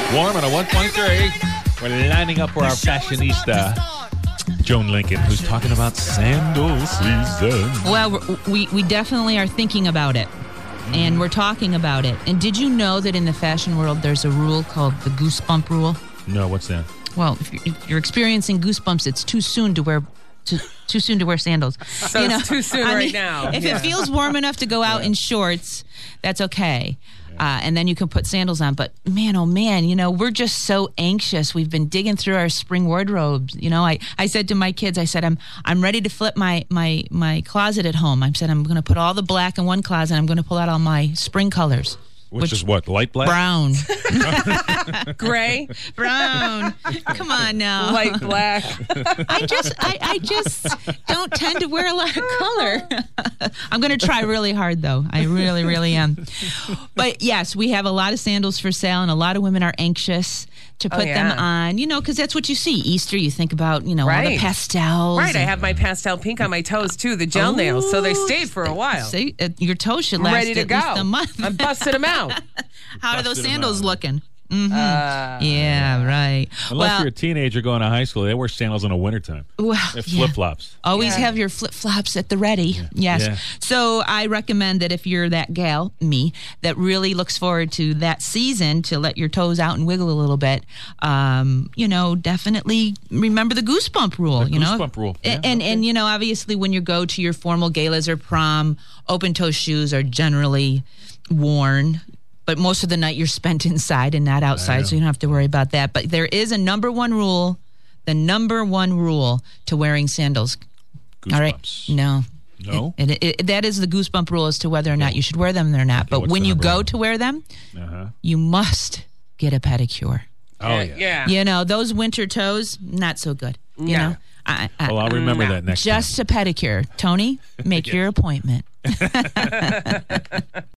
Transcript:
Warm at a 1.3. We're lining up for our fashionista, Joan Lincoln, who's talking about sandal season. Well, we definitely are thinking about it. And we're talking about it. And did you know that in the fashion world, there's a rule called the goosebump rule? No, what's that? Well, if you're experiencing goosebumps, it's too soon to wear sandals. So it's too soon now. If it feels warm enough to go out in shorts, that's okay. And then you can put sandals on. But man, oh man, we're just so anxious. We've been digging through our spring wardrobes. I said to my kids, I said, I'm ready to flip my closet at home. I said, I'm going to put all the black in one closet. I'm going to pull out all my spring colors. Which is what? Light black? Brown. Gray? Brown. Come on now. Light black. I just don't tend to wear a lot of color. I'm going to try really hard, though. I really, really am. But yes, we have a lot of sandals for sale, and a lot of women are anxious to put them on, because that's what you see. Easter, you think about, all the pastels. Right, I have my pastel pink on my toes, too, the gel nails, so they stayed for a while. See, your toes should last ready to at go. least a month. I'm busting them out. How are those sandals looking? Mm-hmm. Yeah, right. Unless you're a teenager going to high school, they wear sandals in the wintertime. Well, flip-flops. Always have your flip-flops at the ready. Yeah. Yes. Yeah. So I recommend that if you're that gal, me, that really looks forward to that season to let your toes out and wiggle a little bit, definitely remember the goosebump rule. Goosebump rule. Yeah, and obviously when you go to your formal galas or prom, open-toe shoes are generally worn. But most of the night you're spent inside and not outside, so you don't have to worry about that. But there is a number one rule to wearing sandals. Goosebumps. All right? No. That is the goosebump rule as to whether or not you should wear them or not. But when you go to wear them, you must get a pedicure. Oh, yeah. Those winter toes, not so good. Yeah. I'll remember that next time. Just a pedicure. Tony, make your appointment.